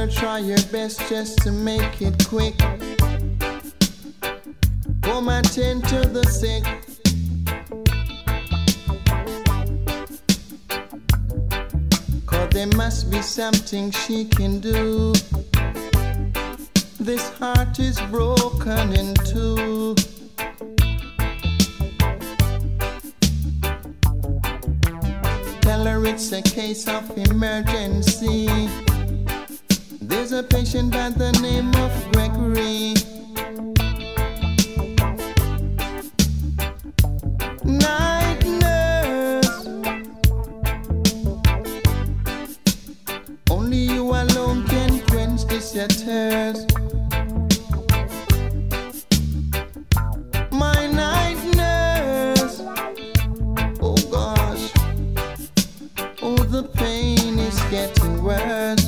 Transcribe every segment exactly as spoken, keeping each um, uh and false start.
her try your best just to make it quick. Come attend to the sick. Cause there must be something she can do. This heart is broken in two. Tell her it's a case of emergency. There's a patient by the name of Gregory. Night nurse, only you alone can quench this your thirst. My night nurse, oh gosh, oh the pain is getting worse.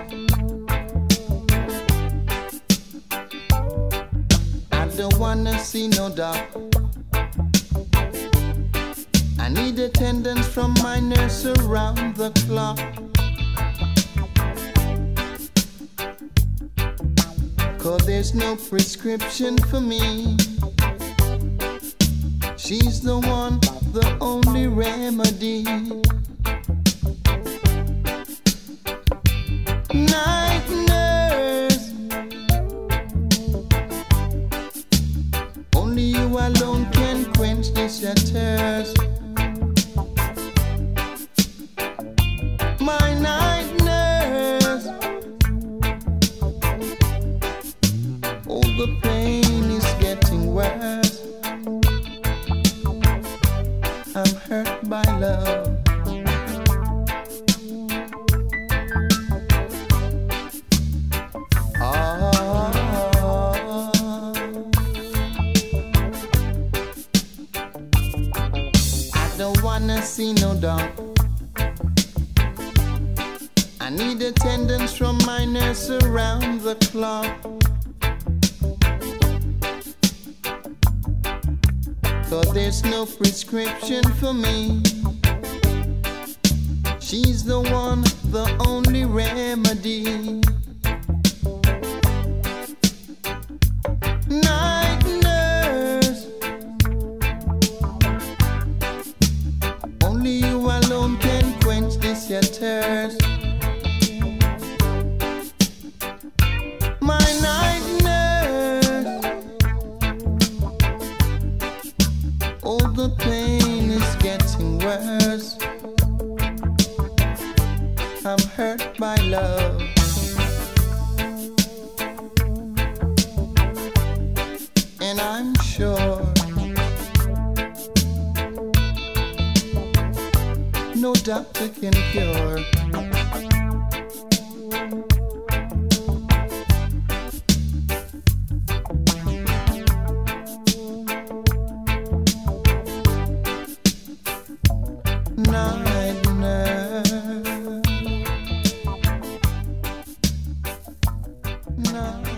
I don't wanna see no doctor. I need attendance from my nurse around the clock. Cause there's no prescription for me. She's the one, the only remedy. Night nurse, only you alone can quench this your thirst. My night nurse, oh the pain is getting worse. I'm hurt by love. I don't wanna see no dog. I need attendance from my nurse around the clock. Cause there's no prescription for me. She's the one, the only remedy. Night nurse, only you alone can quench this your thirst. My night nurse, oh the pain is getting worse. I'm hurt by love. And I'm sure no doctor can cure. Night nurse, night.